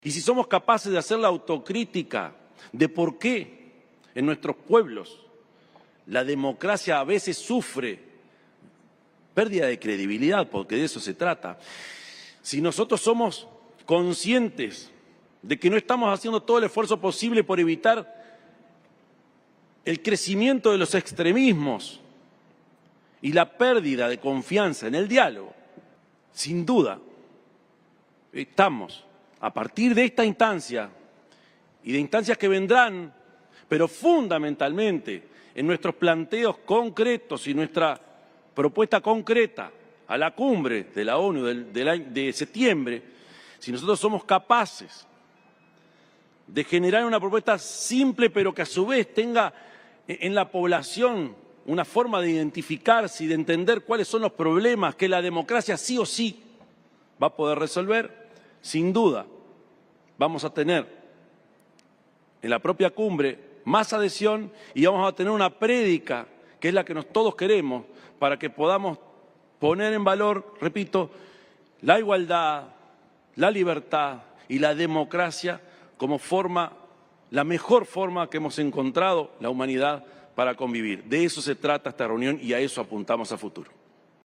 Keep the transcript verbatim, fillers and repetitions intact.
Y si somos capaces de hacer la autocrítica de por qué en nuestros pueblos la democracia a veces sufre pérdida de credibilidad, porque de eso se trata, si nosotros somos conscientes de que no estamos haciendo todo el esfuerzo posible por evitar el crecimiento de los extremismos y la pérdida de confianza en el diálogo, sin duda estamos, a partir de esta instancia y de instancias que vendrán, pero fundamentalmente en nuestros planteos concretos y nuestra propuesta concreta a la cumbre de la ONU del, del, de septiembre, si nosotros somos capaces de generar una propuesta simple pero que a su vez tenga en la población una forma de identificarse y de entender cuáles son los problemas que la democracia sí o sí va a poder resolver, sin duda vamos a tener en la propia cumbre más adhesión y vamos a tener una prédica que es la que nos todos queremos para que podamos poner en valor, repito, la igualdad, la libertad y la democracia como forma, la mejor forma que hemos encontrado la humanidad para convivir. De eso se trata esta reunión y a eso apuntamos a futuro.